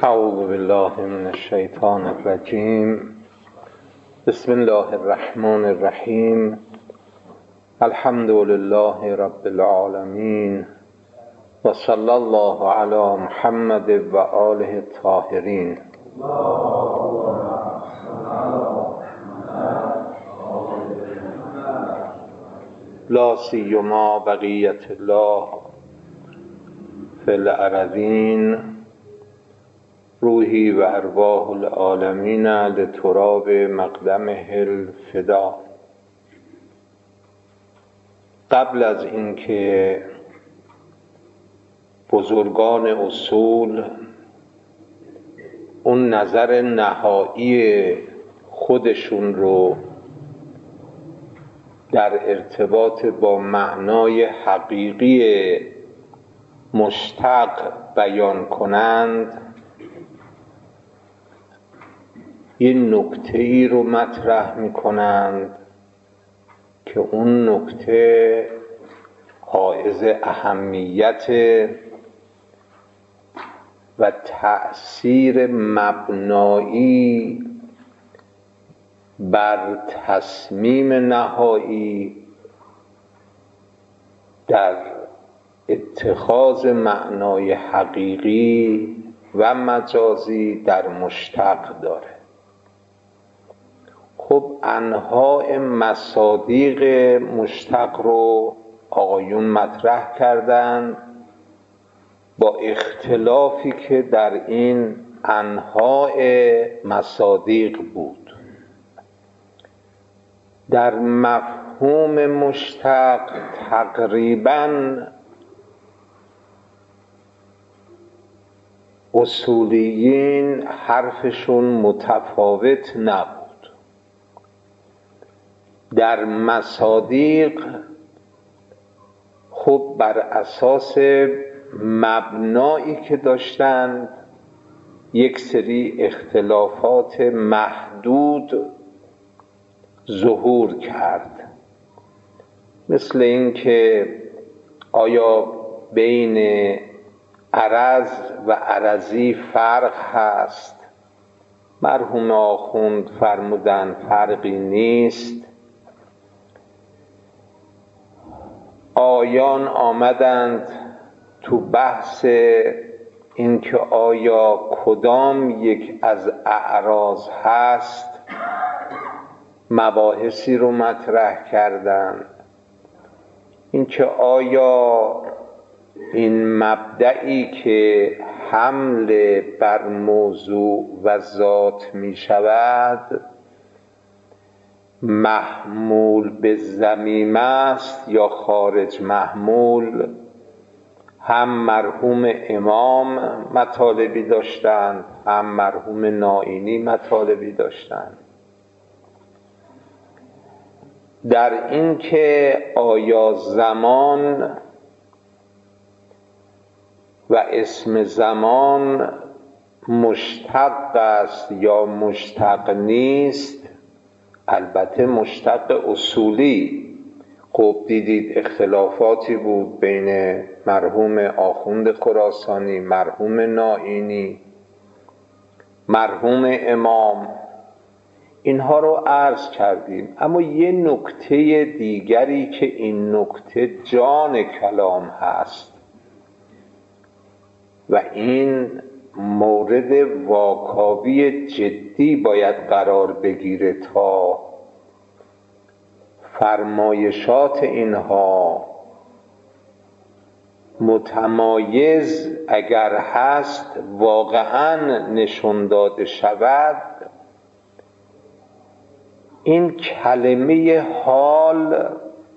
اعوذ بالله من الشیطان الرجیم. بسم الله الرحمن الرحیم. الحمد لله رب العالمین و صلی الله علی محمد و آله الطاهرین. لا سیما بقیت الله فی الارضین روحی و ارواح العالمین لتراب مقدمه الفدا. قبل از اینکه بزرگان اصول اون نظر نهایی خودشون رو در ارتباط با معنای حقیقی مشتق بیان کنند، یه نکته ای رو مطرح می کنند که اون نکته حائز اهمیت و تأثیر مبنایی بر تصمیم نهایی در اتخاذ معنای حقیقی و مجازی در مشتق داره. خب انواع مصادیق مشتق رو آقایون مطرح کردند با اختلافی که در این انواع مصادیق بود. در مفهوم مشتق تقریباً اصولیین حرفشون متفاوت نبود. در مصادیق خب بر اساس مبنایی که داشتند یک سری اختلافات محدود ظهور کرد، مثل اینکه آیا بین عرض و عرضی فرق هست. مرحوم آخوند فرمودن فرقی نیست. آیان آمدند تو بحث اینکه آیا کدام یک از اعراض هست، مباحثی رو مطرح کردند. اینکه آیا این مبدئی که حمل بر موضوع و ذات می شود محمول به ضمیم است یا خارج محمول. هم مرحوم امام مطالبی داشتند، هم مرحوم نائینی مطالبی داشتند در این که آیا زمان و اسم زمان مشتق است یا مشتق نیست. البته مشتق اصولی. خب دیدید اختلافاتی بود بین مرحوم آخوند خراسانی، مرحوم نائینی، مرحوم امام. اینها رو عرض کردیم. اما یه نکته دیگری که این نکته جان کلام هست و این مورد واکاوی جدی باید قرار بگیره تا فرمایشات اینها متمایز اگر هست واقعاً نشون داده شود، این کلمه حال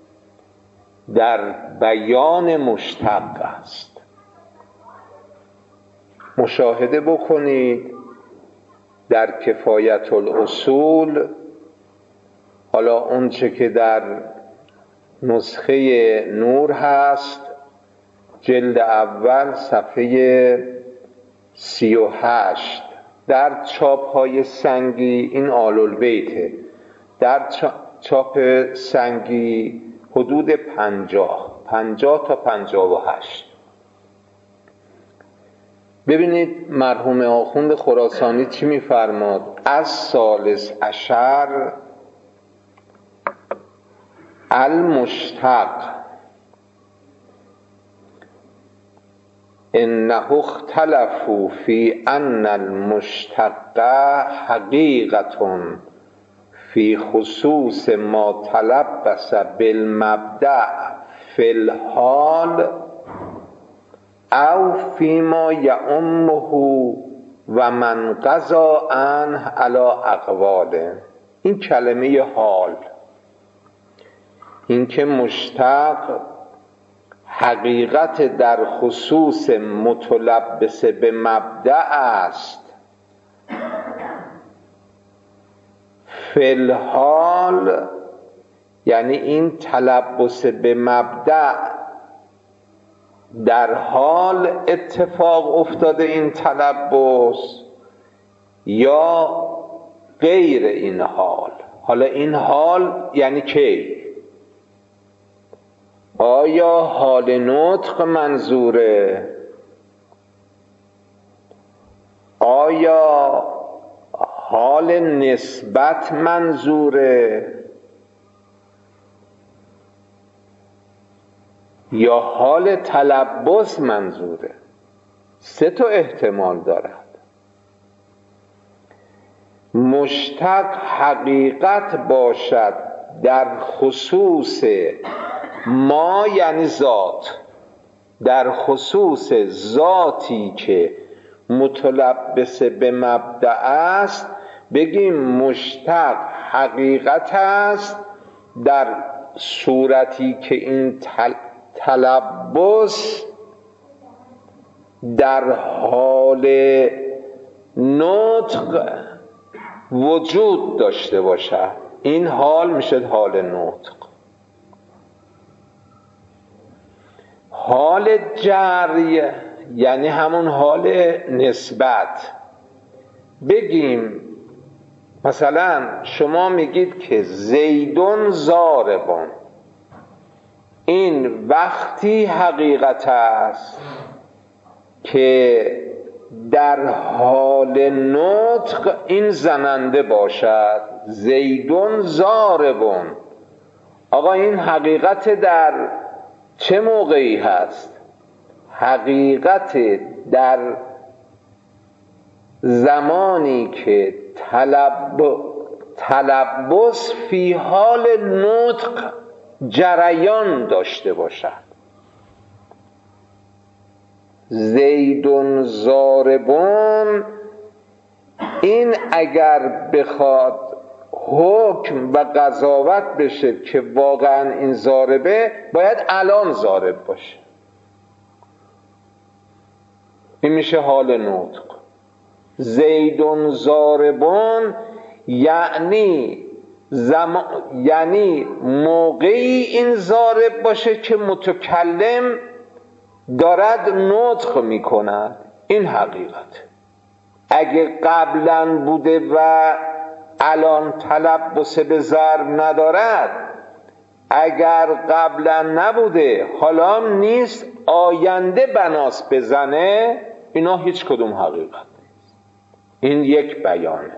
در بیان مشتق است. مشاهده بکنید در کفایت الاصول، حالا اون چه که در نسخه نور هست جلد اول صفحه 38، در چاپ های سنگی این آل‌البیته، در چاپ سنگی حدود 50 تا 58. ببینید مرحوم آخوند خراسانی چی میفرماد؟ از ثالث عشر المشتق انه اختلفوا فی ان المشتق حقیقة فی خصوص ما تلبس بالمبدأ فی الحال او فیما یعمه و من قضا عنه علی اقواله. این کلمه حال، این که مشتق حقیقت در خصوص متلبس به مبدأ است، فی الحال یعنی این تلبس به مبدأ در حال اتفاق افتاده این تلبس یا غیر این حال. حالا این حال یعنی کی؟ آیا حال نطق منظوره؟ آیا حال نسبت منظوره؟ یا حال تلبس منظوره؟ سه تا احتمال دارد. مشتق حقیقت باشد در خصوص ما یعنی ذات، در خصوص ذاتی که متلبس به مبدأ است، بگیم مشتق حقیقت است در صورتی که این تلبس در حال نطق وجود داشته باشد. این حال میشه حال نطق. حال جری یعنی همون حال نسبت. بگیم مثلا شما میگید که زیدون ضاربون، این وقتی حقیقت است که در حال نطق این زننده باشد. زیدون ضاربون، آقا این حقیقت در چه موقعی هست؟ حقیقت در زمانی که تلبس فی حال نطق جریان داشته باشد. زیدون ضاربون، این اگر بخواد حکم و قضاوت بشه که واقعا این ضاربه، باید الان ضارب باشه. این میشه حال نطق. زیدون ضاربون یعنی موقعی این ضارب باشه که متکلم دارد نطق میکند. این حقیقت. اگه قبلا بوده و الان تلبس به ضرب ندارد، اگر قبلا نبوده حالا نیست، آینده بناس بزنه، اینا هیچ کدوم حقیقت نیست. این یک بیانه.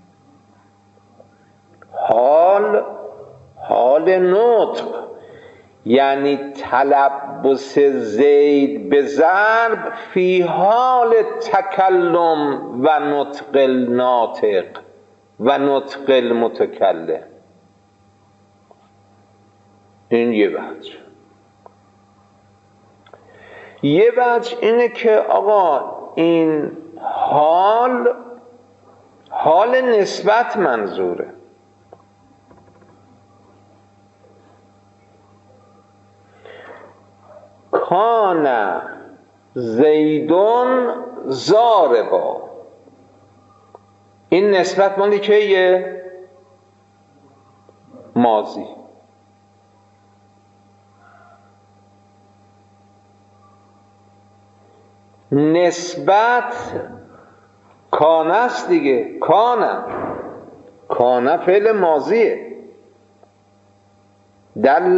حال نطق یعنی تلبس زید به ضرب فی حال تکلم و نطق الناطق و نطق المتکلم. این یه وجه. یه وجه اینه که آقا این حال نسبت منظوره. کان زیدون ضاربا، این نسبت مالی کیه؟ ماضی. نسبت کان است دیگه. کان فعل ماضیه. دل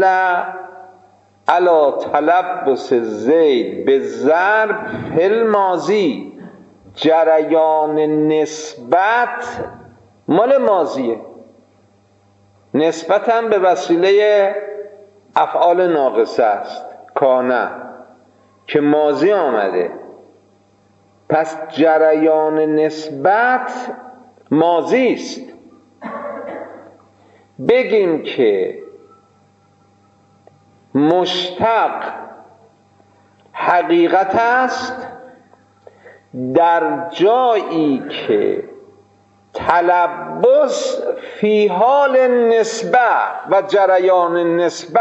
علی تلبس زید به ضرب فی الماضی. جریان نسبت مال ماضیه، نسبت هم به وسیله افعال ناقصه است، کانه که ماضی آمده. پس جریان نسبت ماضی است. بگیم که مشتق حقیقت است در جایی که تلبس فی حال نسبه و جریان نسبه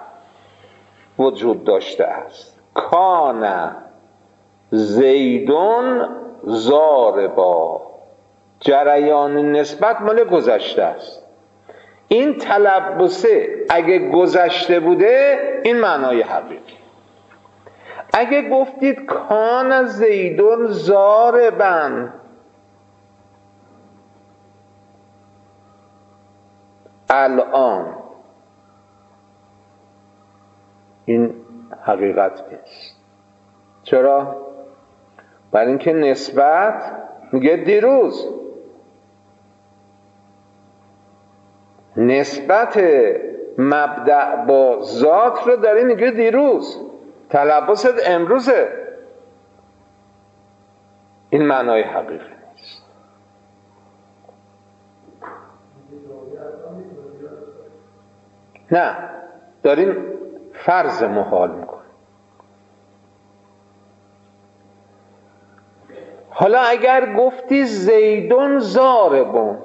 وجود داشته است. کان زیدون ضاربا، جریان نسبت مال گذشته است. این تلبسه اگه گذشته بوده این معنای حقیقی. اگه گفتید کان زیدون ضاربا، الان، این حقیقت نیست. چرا؟ برای اینکه نسبت میگه دیروز، نسبت مبدأ با ذات رو داره میگه دیروز، تلبست امروزه. این معنای حقیقی نیست. نه، داریم فرض محال میکنیم. حالا اگر گفتی زیدون ضاربون،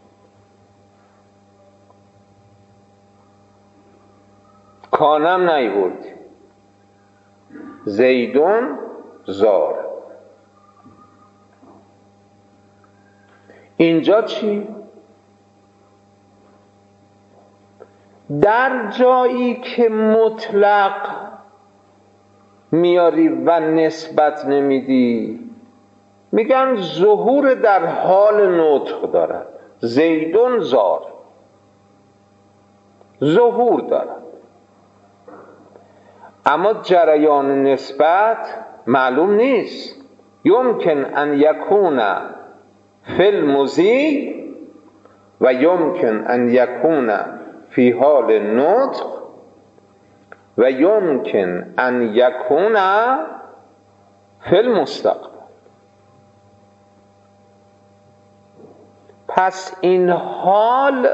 کانم نیوردی، زیدون ضارب، اینجا چی؟ در جایی که مطلق میاری و نسبت نمیدی میگن ظهور در حال نطق دارد. زیدون ضارب ظهور دارد، اما جریان نسبت معلوم نیست. یمکن ان یکون فی المضی و یمکن ان یکون فی حال نطق و یمکن ان یکون فی المستقبل. پس این حال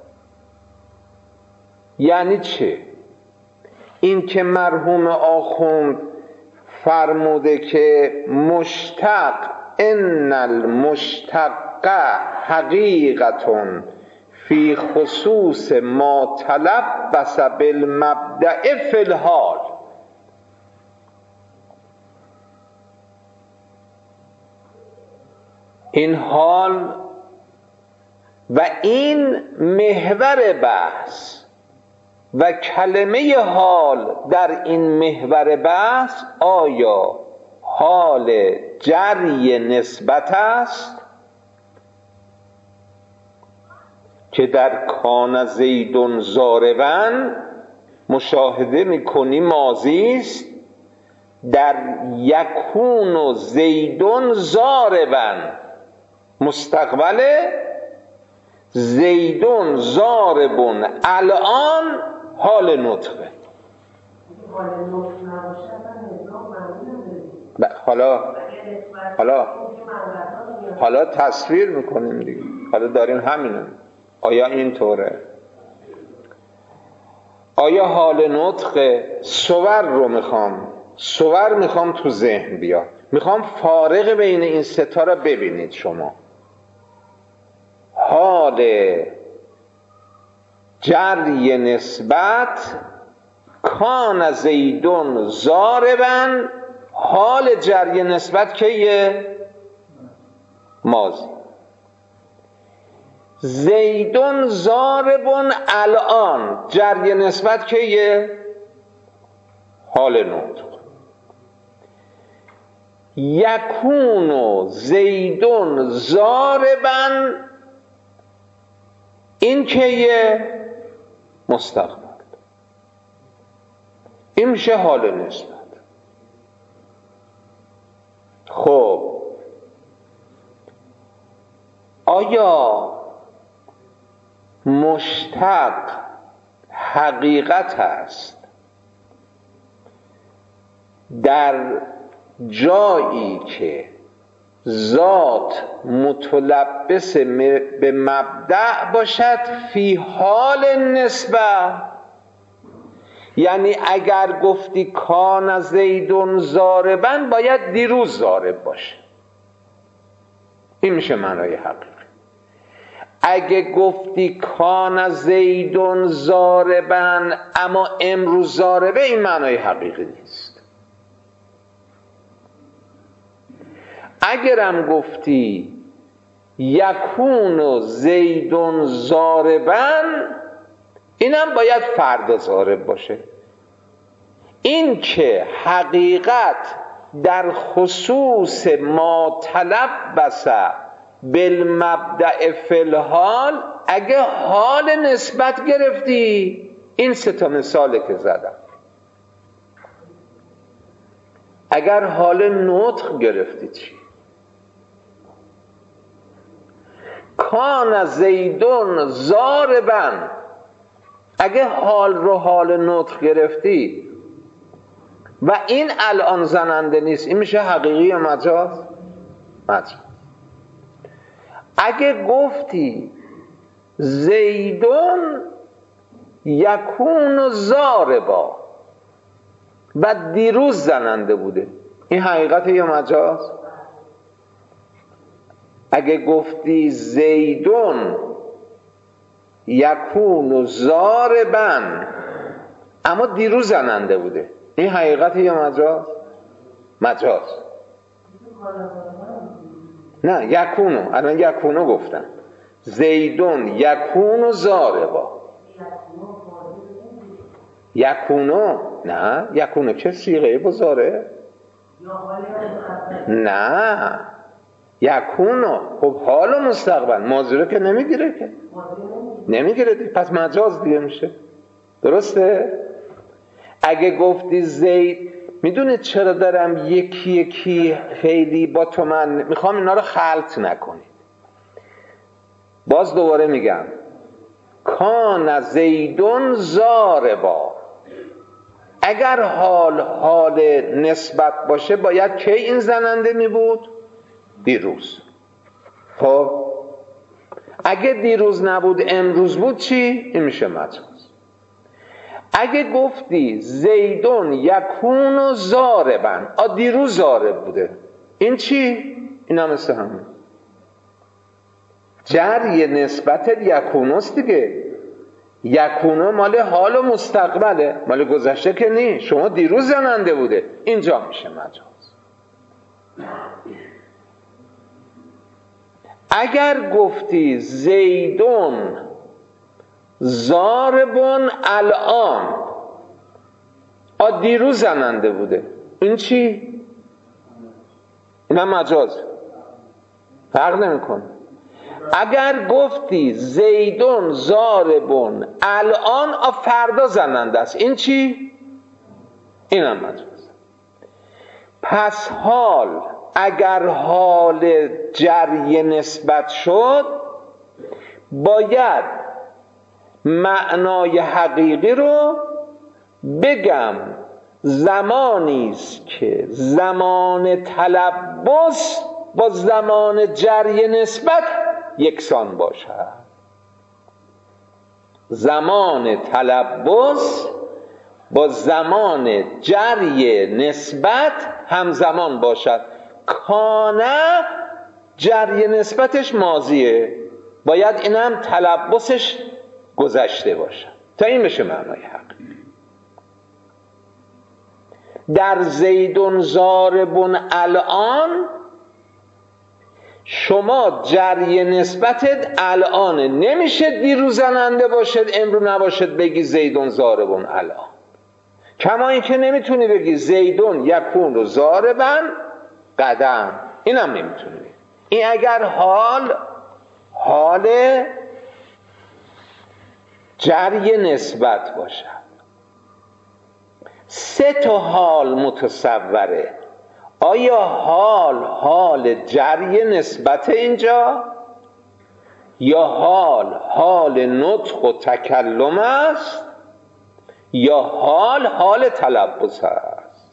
یعنی چه؟ این که مرحوم آخوند فرموده که مشتق، ان المشتق حقیقتون فی خصوص ما تلبس بالمبدأ فی الحال. این حال و این محور بحث و کلمه حال در این محور بحث آیا حال جری نسبت است که در کان زیدون ضاربا مشاهده میکنی ماضی است، در یکون زیدون ضاربا مستقبل، زیدون ضاربون الان حال نطقه. حالا تصویر میکنیم دیگه، حالا داریم همینو. آیا اینطوره؟ آیا حال نطق صور رو میخوام تو ذهن بیاد، میخوام فارق بین این ستا رو ببینید شما. حال جری نسبت کان زیدون ضاربا، حال جری نسبت کیه؟ ماضی. زیدون ضاربون الان، جری نسبت کیه؟ حال نطق. یکون زیدون ضاربا این کیه؟ مستقبل. این میشه حال نسبت. خب، آیا مشتق حقیقت است در جایی که ذات متلبس به مبدأ باشد فی حال نسبت؟ یعنی اگر گفتی کان زیدون ضاربا باید دیروز ضارب باشه، این میشه معنای حقیقی. اگه گفتی کان زیدون ضاربا اما امروز ضاربه، این معنای حقیقی نیست. اگرم گفتی یکون زیدون ضاربا، اینم باید فردا ضارب باشه. این که حقیقت در خصوص ما تلبس بالمبدأ فی الحال، اگه حال نسبت گرفتی، این سه تا مثاله که زدم. اگر حال نطق گرفتی چی؟ کان زیدون ضاربا، اگه حال رو حال نطق گرفتی و این الان زننده نیست، این میشه حقیقی یا مجاز؟ مجاز. اگه گفتی زیدون یکون ضاربا و دیروز زننده بوده، این حقیقت یا مجاز؟ اگه گفتی زیدون یکون ضاربا اما دیروز زننده بوده، این حقیقت یا مجاز؟ مجاز. نه یکونو، الان یکونو گفتم. زیدون یکون ضاربا. یکونو نه، یکونو چه صیغه بزاره؟ نه یکونو خب حال و مستقبل، ماضی رو که نمیگیره که، نمیگیره دیگه، پس مجاز دیگه میشه. درسته؟ اگه گفتی زید، میدونید چرا دارم یکی یکی خیلی با تو من میخوام اینا رو خلط نکنید. باز دوباره میگم کان زیدون ضاربا، اگر حال نسبت باشه باید کی این زننده میبود؟ دیروز. خب اگه دیروز نبود امروز بود چی؟ این میشه مجاز. اگه گفتی زیدون یکون ضاربا، دیروز ضارب بوده، این چی؟ این هم مثل همون جری نسبت یکونوست دیگه. یکونو مال حال و مستقبله، مال گذشته که نی. شما دیروز زننده بوده، اینجا میشه مجاز. اگر گفتی زیدون ضاربون الان، دیروز زننده بوده، این چی؟ این هم مجاز، فرق نمیکنه. اگر گفتی زیدون ضاربون الان، فردا زننده است، این چی؟ این هم مجاز. پس حال اگر حال جری نسبت شد، باید معنای حقیقی رو بگم زمانی است که زمان تلبس با زمان جری نسبت یکسان باشد. زمان تلبس با زمان جری نسبت همزمان باشد. کانه جری نسبتش ماضیه، باید اینم تلبسش گذشته باشد تا این بشه معنای حق. در زیدون ضاربون الان، شما جری نسبتت الانه، نمیشه دیروز زننده باشد امرو نباشد بگی زیدون ضاربون الان. کما این که نمیتونی بگی زیدون یکون ضاربا قدم، اینم نمیتونی. این اگر حال جری نسبت باشد. سه تا حال متصوره. آیا حال جری نسبت اینجا؟ یا حال نطق و تکلم است یا حال تلبس است.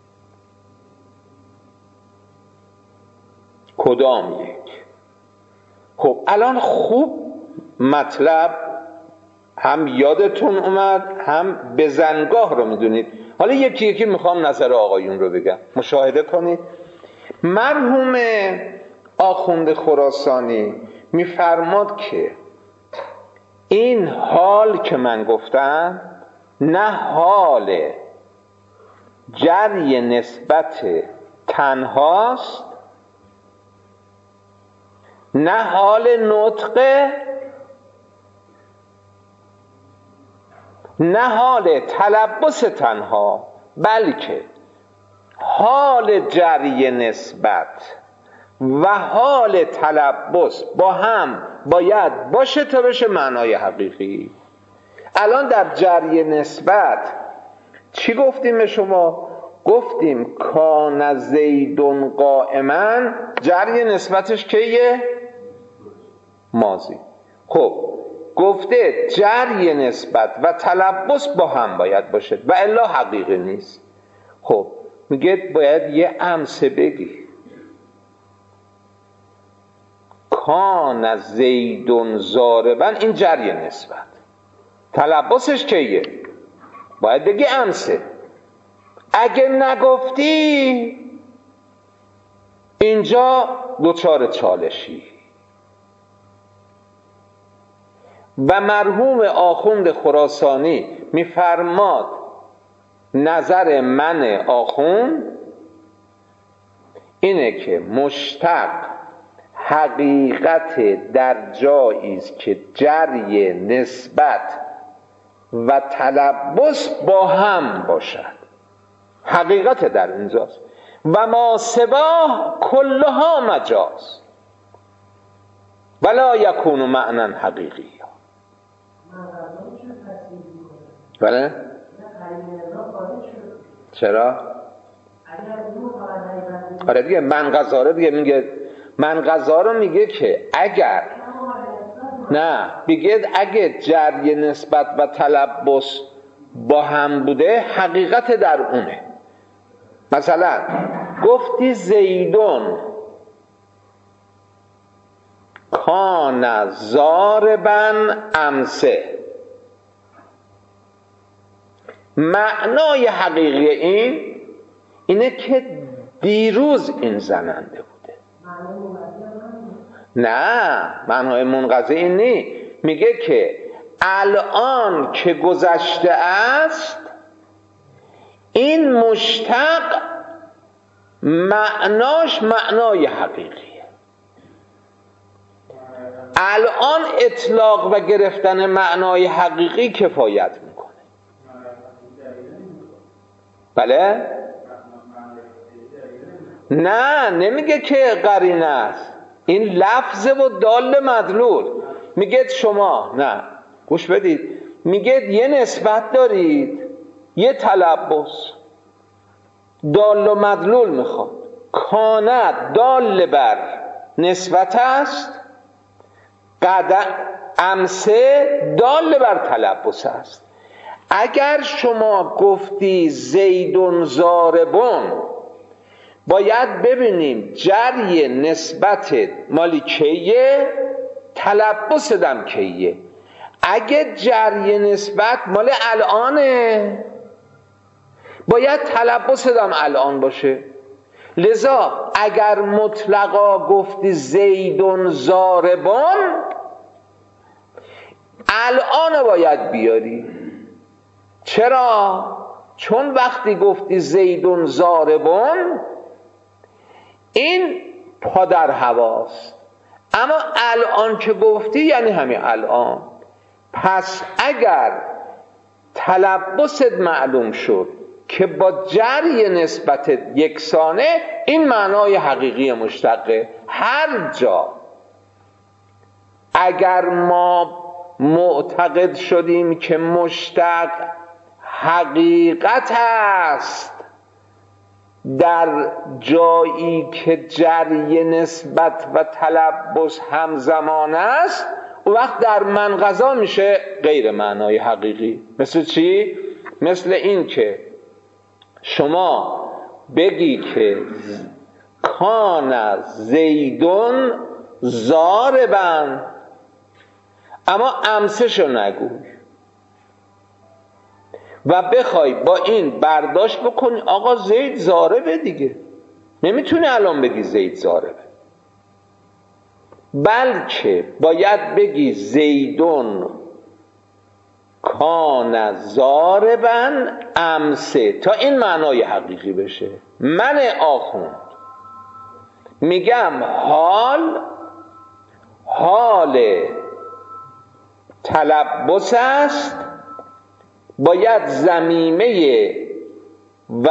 کدام یک؟ خب الان خوب مطلب هم یادتون اومد هم بزنگاه رو میدونید. حالا یکی یکی میخوام نظر آقایون رو بگم، مشاهده کنید. مرحوم آخوند خراسانی میفرماد که این حال که من گفتم نه حال جری نسبت تنهاست، نه حال نطقه، نه حال تلبس تنها، بلکه حال جری نسبت و حال تلبس با هم باید باشه تا بشه معنای حقیقی. الان در جری نسبت چی گفتیم به شما؟ گفتیم کان زیدون قائما، جری نسبتش کیه؟ ماضی. خب گفته جری نسبت و تلبس با هم باید باشه و الا حقیقی نیست. خب میگه باید یه امثله بگی، کان زیدون ضاربا، این جری نسبت، تلبسش کیه؟ باید بگی امثله. اگه نگفتی اینجا دوچار چالشی. و مرحوم آخوند خراسانی میفرماد نظر من آخوند اینه که مشتق حقیقت در جایی است که جری نسبت و تلبس با هم باشد. حقیقت در اینجاست. و ما سواه کلها مجاز ولا یکون معنی حقیقی. بله؟ چرا؟ آره دیگه، من غزاره دیگه میگه، من غزاره میگه که اگر نه بگید اگه جری نسبت و تلبس با هم بوده حقیقت در اونه. مثلا گفتی زیدون کان ضاربا امسه، معنای حقیقی اینه که دیروز این زننده بوده. نه، معنای منقضی این نی. میگه که الان که گذشته است این مشتق معناش معنای حقیقیه. الان اطلاق و گرفتن معنای حقیقی کفایت میکنه. بله؟ نه، نمیگه که قرینه است، این لفظ و دال مدلول. میگه شما نه، گوش بدید، میگه یه نسبت دارید، یه تلبس، دال و مدلول میخواد. کانت دال بر نسبت است، امسه دال بر تلبس است. اگر شما گفتی زیدون ضاربون، باید ببینیم جری نسبت مالی کیه، تلبس دم کیه. اگه جری نسبت مال الانه باید تلبس دم الان باشه. لذا اگر مطلقا گفتی زیدون ضاربون، الان باید بیاری. چرا؟ چون وقتی گفتی زیدون ضاربون این پا در هواست، اما الان که گفتی یعنی همین الان. پس اگر تلبست معلوم شد که با جری نسبت یکسانه، این معنای حقیقی مشتقه. هر جا اگر ما معتقد شدیم که مشتق حقیقت است در جایی که جری نسبت و تلبس همزمان است، اون وقت در منقضا میشه غیر معنای حقیقی. مثل چی؟ مثل این که شما بگی که کان زیدون ضاربا، اما امسشو نگوی و بخوای با این برداشت بکنی آقا زید ضاربه دیگه. نمیتونی الان بگی زید ضاربه، بلکه باید بگی زیدون کان ضاربا امسه تا این معنای حقیقی بشه. من آخوند میگم حال تلبس است، باید ضمیمه و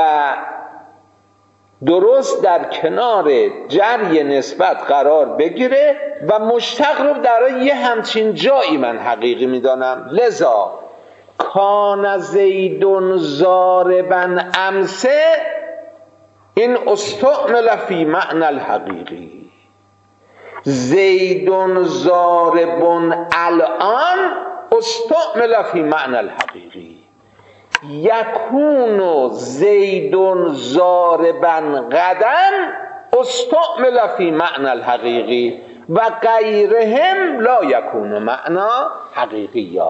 درست در کنار جری نسبت قرار بگیره و مشتق رو در یه همچین جایی من حقیقی میدانم. لذا کان زیدون ضاربا امسه، این استعمل فی معنی الحقیقی. زیدون ضاربون الان استعمل فی معنی الحقیقی. یکون زیدون ضاربا غدا استعمل فی معنی الحقیقی و غیرهم لا یکون معنا حقیقی. یا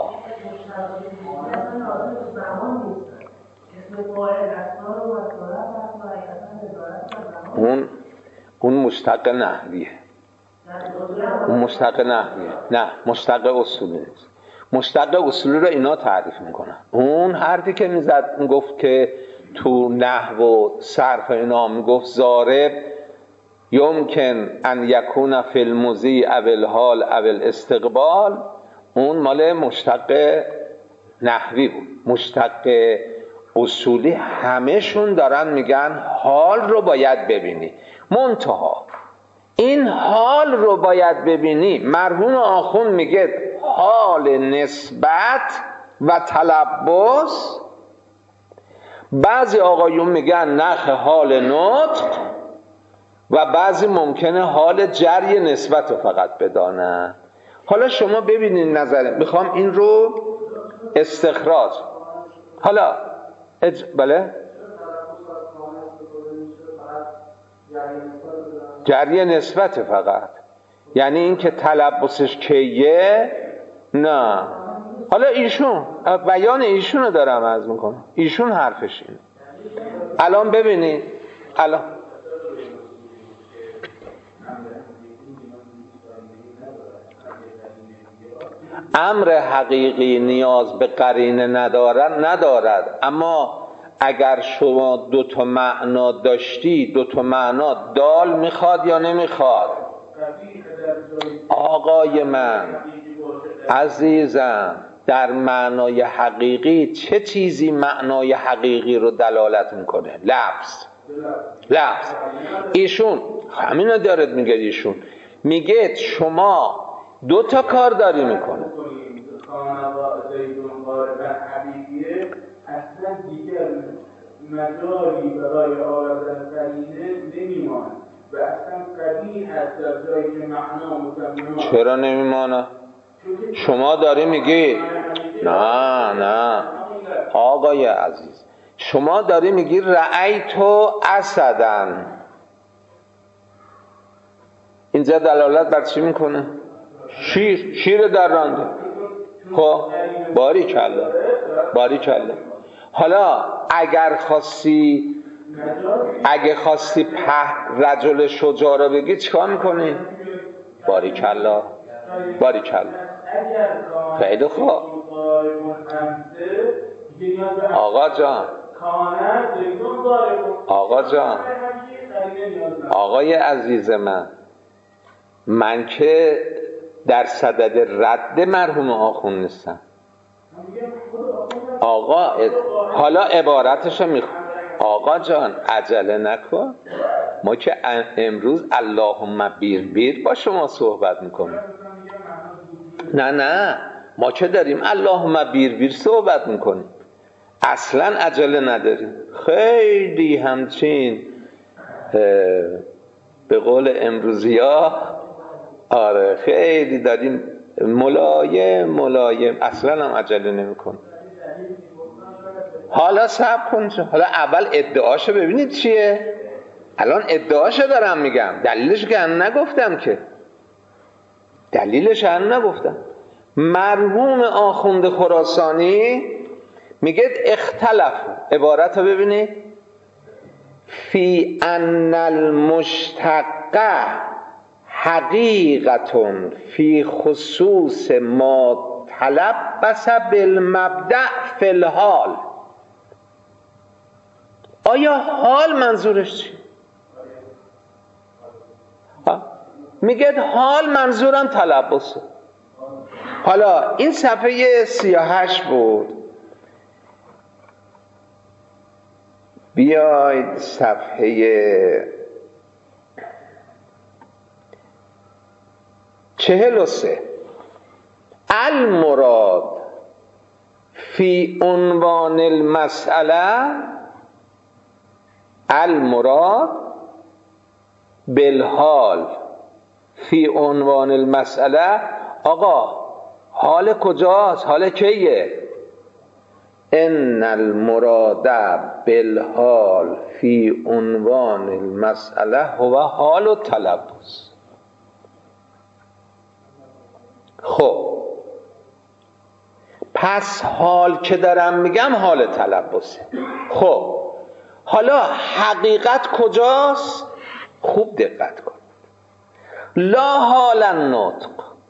اون مشتق نحویه، اون مشتق نحویه، نه مشتق اصولی نیست. مشتق اصولی رو اینا تعریف میکنن. اون حرفی که میزد گفت که تو نحو و صرف اینا میگفت ضارب یمکن ان یکون فی المضی او الحال او الاستقبال، اون مال مشتق نحوی بود. مشتق اصولی همهشون دارن میگن حال رو باید ببینی. منتها این حال رو باید ببینی، مرحوم آخوند میگه حال نسبت و تلبس. بعضی آقایون میگن نخ حال نطق و بعضی ممکنه حال جری نسبت رو فقط بدانن. حالا شما ببینید نظر، میخوام این رو استخراج. حالا بله جری نسبت فقط، یعنی این که تلبسش کیه؟ نه. حالا ایشون بیان ایشون رو دارم عرض میکنم، ایشون حرفش اینه. الان ببینید، الان امر حقیقی نیاز به قرینه ندارد، اما اگر شما دو تا معنا داشتی، دو تا معنا دال میخواد یا نمیخواد؟ آقای من عزیزم، در معنای حقیقی چه چیزی معنای حقیقی رو دلالت میکنه؟ لفظ. ایشون همینو دارد میگه، ایشون میگه شما دو تا کار داری میکنه. اصلا دیگر مجالی برای آوردن قرینه نمیماند و اصلا قبیح هست در جایی که معنا متمنان. چرا نمیمانه؟ شما داری میگی نه آقای عزیز، شما داری میگی رأیتو اسدن، اینجا دلالت بر چی میکنه؟ شیر در رانده. خب باریکلا. حالا اگه خواستی رجل شجاع رو بگی چیکار میکنی؟ باریکلا. خیلی خوب آقا جان آقای عزیز من که در صدد رد مرحوم آخوند نیستم. آقا حالا عبارتشو میخوام. آقا جان عجله نکن، ما که امروز اللهم بیر با شما صحبت میکنیم. نه ما که داریم اللهم بیر صحبت میکنیم، اصلا عجله نداریم. خیلی همچین به قول امروزیا آره خیلی دارین ملایم اصلا هم عجله نمی کن. حالا صبر کن، حالا اول ادعاشو ببینید چیه. الان ادعاشو دارم میگم، دلیلش که نگفتم که، دلیلش نگفتم. مرحوم آخوند خراسانی میگه اختلف، عبارت رو ببینید، فی ان المشتقه حقیقتون فی خصوص ما تلبس بالمبدأ فی الحال. آیا حال منظورش چی؟ میگه حال منظورم تلبسه. حالا این صفحه 38 بود، بیاید صفحه 43. المراد فی عنوان المسئله، المراد بالحال فی عنوان المسئله. آقا حال کجاست؟ حال کیه؟ ان المراد بالحال فی عنوان المسئله هو حال و تلبس. خب پس حال که دارم میگم حال تلبسه. خب حالا حقیقت کجاست؟ خوب دقت کن. لا حال النطق،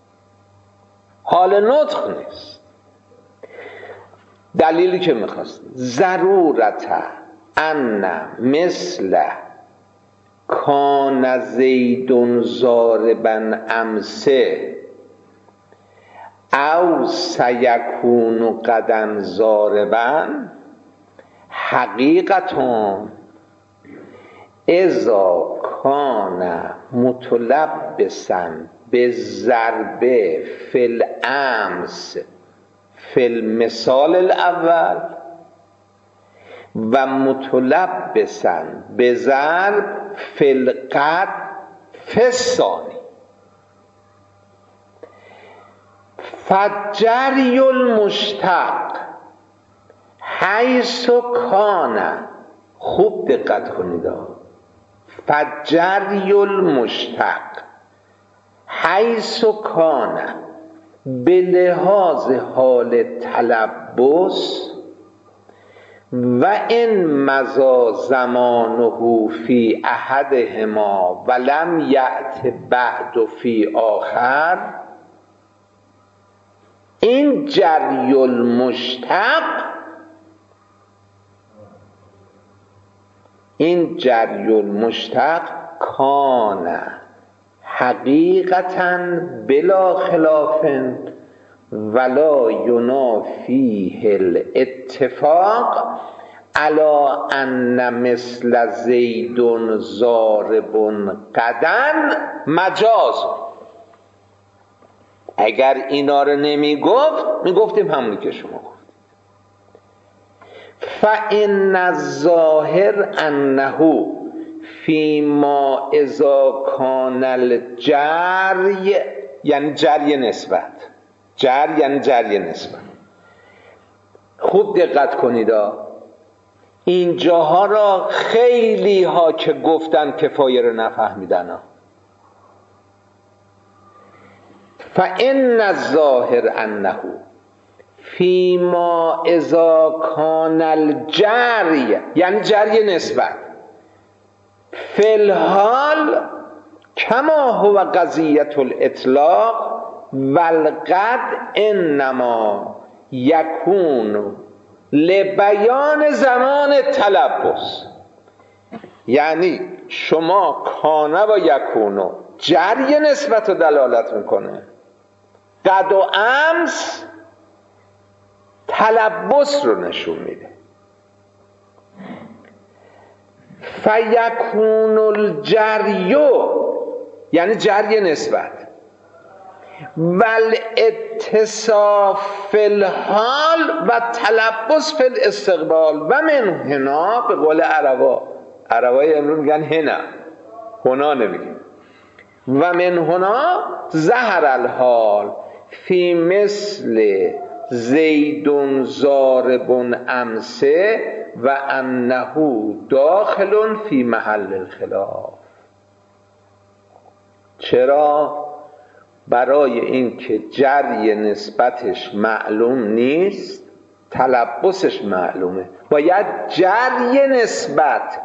حال نطق نیست. دلیلی که میخواست ضرورت ان مثل کان زید ضاربا امسه او سیکون غدا ضاربا حقیقتون اذا کان متلبسا بالضرب فی الامس فی المثال الاول و متلبسا بضرب فی القد فی الثانی. فجری المشتق حیث کان، خوب دقت کنید، فجری المشتق حیث کان به لحاظ حال تلبس و این مضى زمانه فی احدهما و لم یأت بعد فی آخر. این جری المشتق، این جری المشتق کان حقیقتاً بلا خلاف ولا ینافیه الاتفاق علی ان مثل زید ضارب غدا مجاز. اگر اینا رو نمیگفت میگفتیم همونی که شما گفتید. فإن الظاهر انه فیما اذا کان الجری، یعنی جری نسبت، جر یعنی جری نسبت. خوب دقت کنید، این جاها را خیلی ها که گفتن کفایه رو نفهمیدن. فإن الظاهر انه فیما اذا کان الجری، یعنی جری نسبت، فی الحال کما هو قضیة الاطلاق والقد انما یکون لبیان زمان تلبس. یعنی شما کانه و یکونو جری نسبت رو دلالت میکنه، قد و امس تلبس رو نشون میده. فیکون الجریو یعنی جری نسبت، والاتصاف فی الحال و تلبس فی الاستقبال و من هنا به قول عربا عربای امروز میگن هنا نمیگن. و من هنا ظهر الحال فی مثل زیدون ضارب امسه و انه داخل فی محل الخلاف. چرا؟ برای این که جری نسبتش معلوم نیست، تلبسش معلومه. باید جری نسبت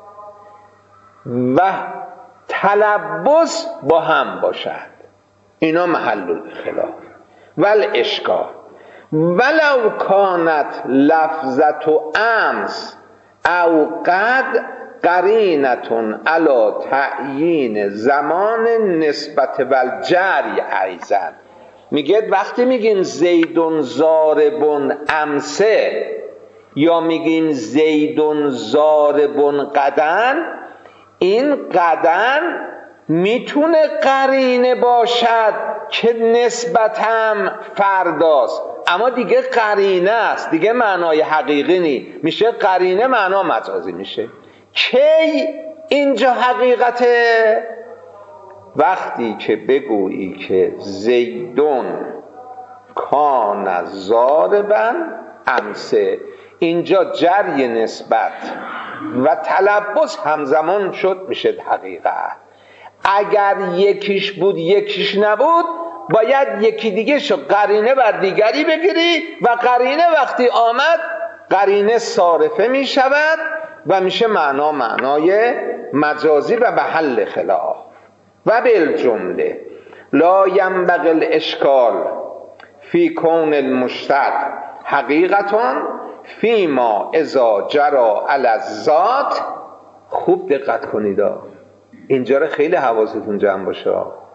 و تلبس با هم باشد، اینا محل الخلاف. ول اشکال ولو کانت لفظت امس او قد قرینتون علی تعیین زمان نسبت والجری ایضا. میگه وقتی میگین زیدون ضاربون امسه یا میگین زیدون ضاربون غدن، این غدن میتونه قرینه باشد که نسبتم فرداست، اما دیگه قرینه است، دیگه معنای حقیقی نی، میشه قرینه معنا مجازی میشه. کی اینجا حقیقته؟ وقتی که بگویی که زیدون کان ضاربا امسه، اینجا جری نسبت و تلبس همزمان شد، میشه حقیقت. اگر یکیش بود یکیش نبود، باید یکی دیگه شو قرینه بر دیگری بگیری و قرینه وقتی آمد قرینه صارفه می شود و میشه معنای مجازی و محل خلاف. و بالجمله لا ينبغي الاشکال فی کون المشتق حقیقتون فیما اذا جرى علی الذات. خوب دقت کنید، اینجا رو خیلی حواستون جمع باشه.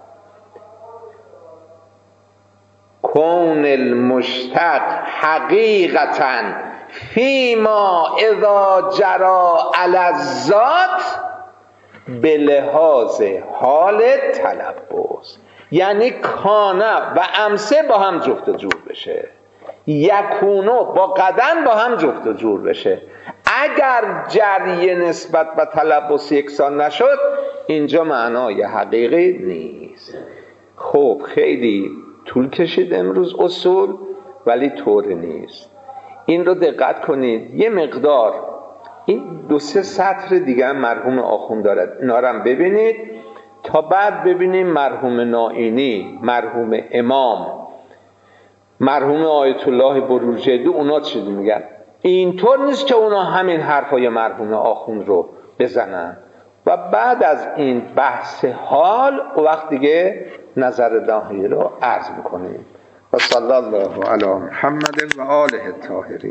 کون المشتق حقیقتا فیما اذا جرى علی الذات به لحاظ حال تلبس، یعنی کانه و امسه با هم جفت و جور بشه، یکونو با قدن با هم جفت و جور بشه. اگر جری نسبت و تلبس یکسان نشد، اینجا معنای حقیقی نیست. خب خیلی طول کشید امروز اصول، ولی طور نیست. این رو دقت کنید. یه مقدار این 2-3 سطر دیگه مرحوم آخوند دارد، اینا رو هم ببینید تا بعد ببینیم مرحوم نائینی، مرحوم امام، مرحوم آیت الله بروجردی اونا چی میگن. اینطور نیست که اونا همین حرفای مرحوم آخوند رو بزنن و بعد از این بحث حال و وقت دیگه نظر داهی رو عرض میکنیم. و صلی الله علی محمد و آله الطاهرین.